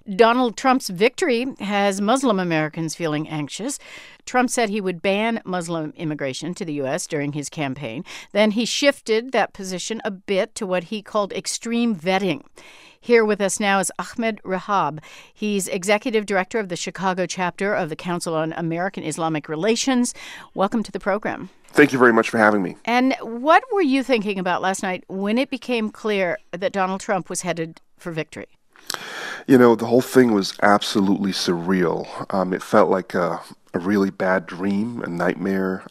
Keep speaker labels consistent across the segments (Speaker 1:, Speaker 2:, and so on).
Speaker 1: Donald Trump's victory has Muslim Americans feeling anxious. Trump said he would ban Muslim immigration to the U.S. during his campaign. Then he shifted that position a bit to what he called extreme vetting. Here with us now is Ahmed Rehab. He's executive director of the Chicago chapter of the Council on American-Islamic Relations. Welcome to the program.
Speaker 2: Thank you very much for having me.
Speaker 1: And what were you thinking about last night when it became clear that Donald Trump was headed for victory?
Speaker 2: You know, the whole thing was absolutely surreal. It felt like a really bad dream, a nightmare.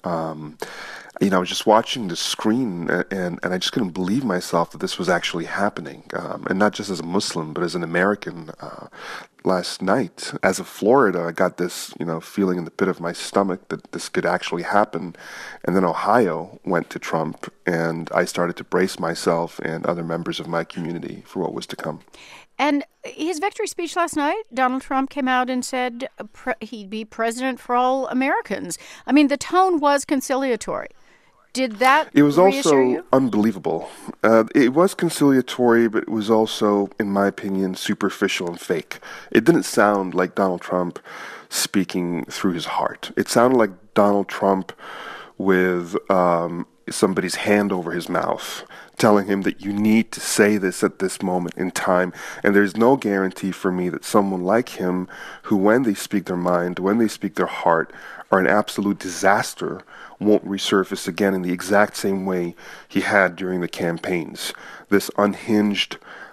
Speaker 2: I was just watching the screen and I just couldn't believe myself that this was actually happening. And not just as a Muslim, but as an American. Last night, as a Florida, I got this, feeling in the pit of my stomach that this could actually happen. And then Ohio went to Trump, and I started to brace myself and other members of my community for what was to come.
Speaker 1: And his victory speech last night, Donald Trump came out and said he'd be president for all Americans. I mean, the tone was conciliatory. Did that
Speaker 2: It was
Speaker 1: reassure
Speaker 2: also
Speaker 1: you?
Speaker 2: unbelievable. It was conciliatory, but it was also, in my opinion, superficial and fake. It didn't sound like Donald Trump speaking through his heart. It sounded like Donald Trump with somebody's hand over his mouth, telling him that you need to say this at this moment in time. And there's no guarantee for me that someone like him, who when they speak their mind, when they speak their heart, are an absolute disaster, won't resurface again in the exact same way he had during the campaigns. This unhinged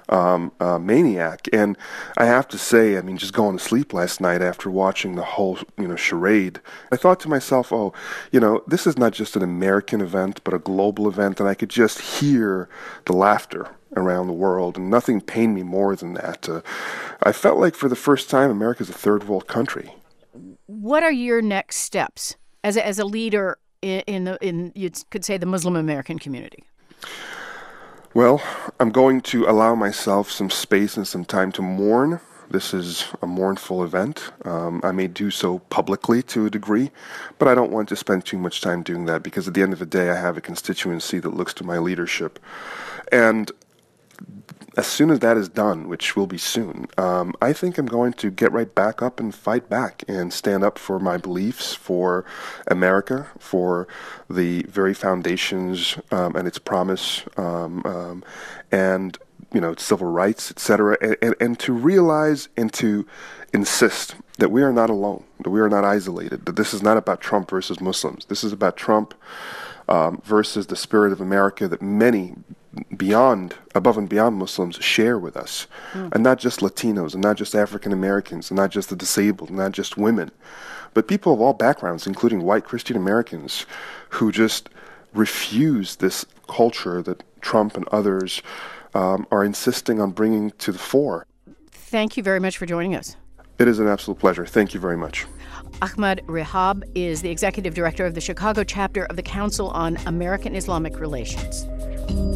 Speaker 2: maniac. And I have to say, just going to sleep last night after watching the whole, charade, I thought to myself, this is not just an American event, but a global event, and I could just hear the laughter around the world, and nothing pained me more than that. I felt like for the first time, America's a third world country.
Speaker 1: What are your next steps as a leader in you could say the Muslim American community?
Speaker 2: Well, I'm going to allow myself some space and some time to mourn. This is a mournful event. I may do so publicly to a degree, but I don't want to spend too much time doing that because at the end of the day, I have a constituency that looks to my leadership. And as soon as that is done, which will be soon, I think I'm going to get right back up and fight back and stand up for my beliefs, for America, for the very foundations and its promise, and civil rights, etc., and to realize and to insist that we are not alone, that we are not isolated, that this is not about Trump versus Muslims. This is about Trump versus the spirit of America that many above and beyond Muslims share with us. And not just Latinos, and not just African Americans, and not just the disabled, and not just women, but people of all backgrounds, including white Christian Americans, who just refuse this culture that Trump and others are insisting on bringing to the fore.
Speaker 1: Thank you very much for joining us.
Speaker 2: It is an absolute pleasure. Thank you very much.
Speaker 1: Ahmed Rehab is the executive director of the Chicago chapter of the Council on American-Islamic Relations.